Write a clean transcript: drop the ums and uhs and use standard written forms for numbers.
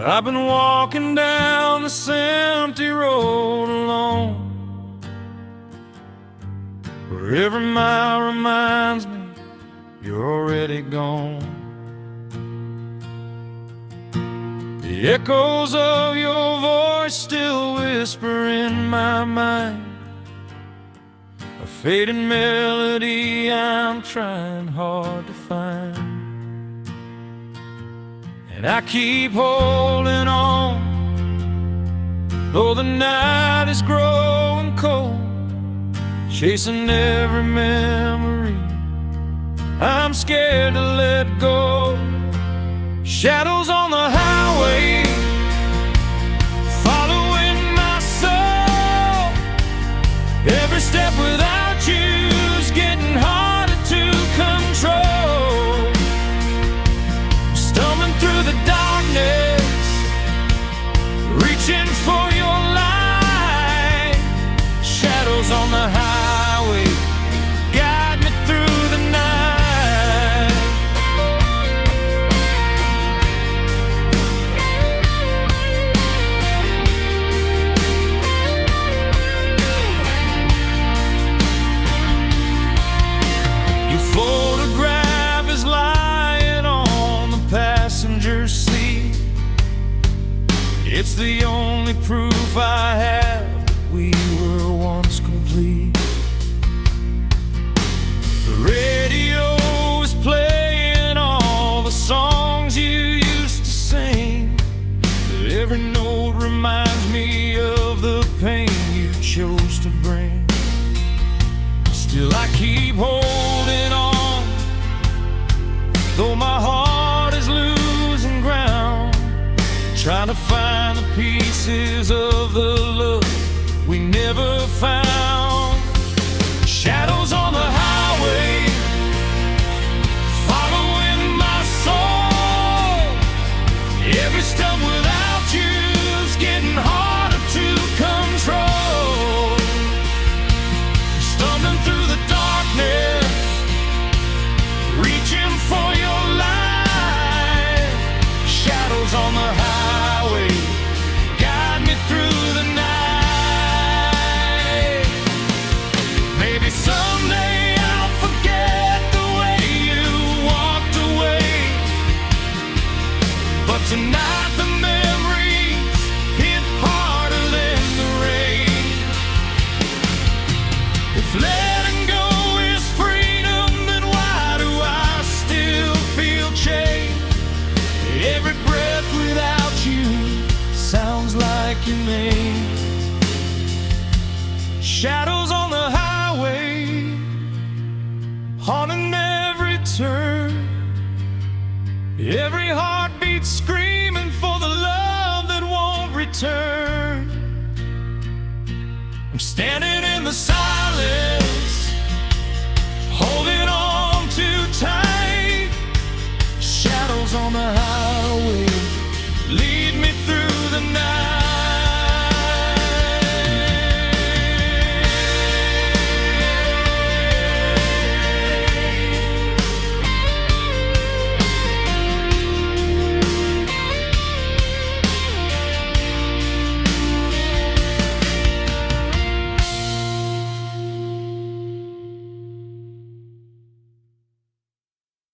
I've been walking down this empty road alone, where every mile reminds me you're already gone. The echoes of your voice still whisper in my mind, a fading melody I'm trying hard to find. And I keep holding on, though the night is growing cold, chasing every memory I'm scared to let go. Shadows on the highway, following my soul. Every step without you's getting harder to control. Stumbling through the darkness, reaching for your light. Shadows on the highway guide me through the night. Your photograph is lying on the passenger seat. It's the only proof I have that we were once complete. The radio is playing all the songs you used to sing, but every note reminds me of the pain you chose to bring. Still I keep holding on, though my heart is losing ground, trying to find the pieces of the love we never found. Shadows on the highway, following my soul. Every step without you's getting harder to control. Stumbling through the darkness, reaching for your light. Shadows on the highway guide me through the night. Maybe someday I'll forget the way you walked away, but tonight the memories hit harder than the rain. If letting go is freedom, then why do I still feel chained? Every breath without you sounds like your name. Shadows on the highway, haunting every turn. Every heartbeat screaming for the love that won't return. I'm standing